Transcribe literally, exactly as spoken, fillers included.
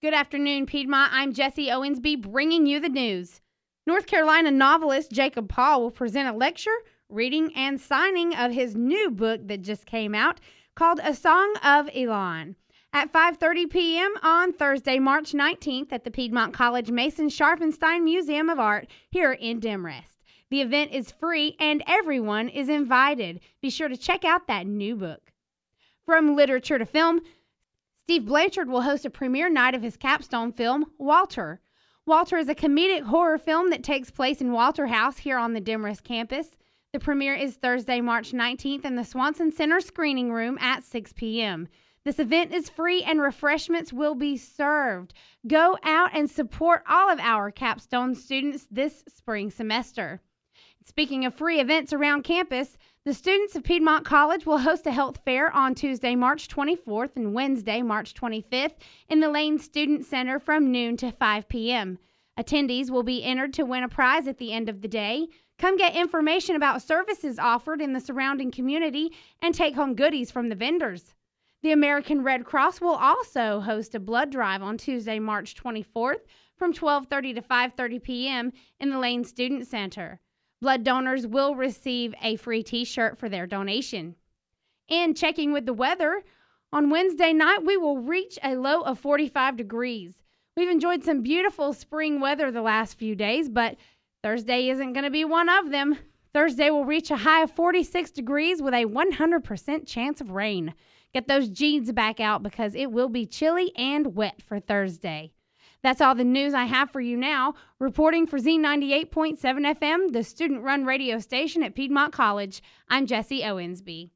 Good afternoon, Piedmont. I'm Jesse Owensby bringing you the news. North Carolina novelist Jacob Paul will present a lecture, reading, and signing of his new book that just came out called A Song of Elon at five thirty p.m. on Thursday, March nineteenth at the Piedmont College Mason Scharfenstein Museum of Art here in Demorest. The event is free and everyone is invited. Be sure to check out that new book. From literature to film, Steve Blanchard will host a premiere night of his capstone film, Walter. Walter is a comedic horror film that takes place in Walter House here on the Demorest campus. The premiere is Thursday, March nineteenth in the Swanson Center screening room at six p.m. This event is free and refreshments will be served. Go out and support all of our capstone students this spring semester. Speaking of free events around campus, the students of Piedmont College will host a health fair on Tuesday, March twenty-fourth and Wednesday, March twenty-fifth in the Lane Student Center from noon to five p.m. Attendees will be entered to win a prize at the end of the day. Come get information about services offered in the surrounding community and take home goodies from the vendors. The American Red Cross will also host a blood drive on Tuesday, March twenty-fourth from twelve thirty to five thirty p.m. in the Lane Student Center. Blood donors will receive a free t-shirt for their donation. And checking with the weather, on Wednesday night we will reach a low of forty-five degrees. We've enjoyed some beautiful spring weather the last few days, but Thursday isn't going to be one of them. Thursday will reach a high of forty-six degrees with a one hundred percent chance of rain. Get those jeans back out because it will be chilly and wet for Thursday. That's all the news I have for you now. Reporting for Z ninety-eight point seven F M, the student-run radio station at Piedmont College, I'm Jesse Owensby.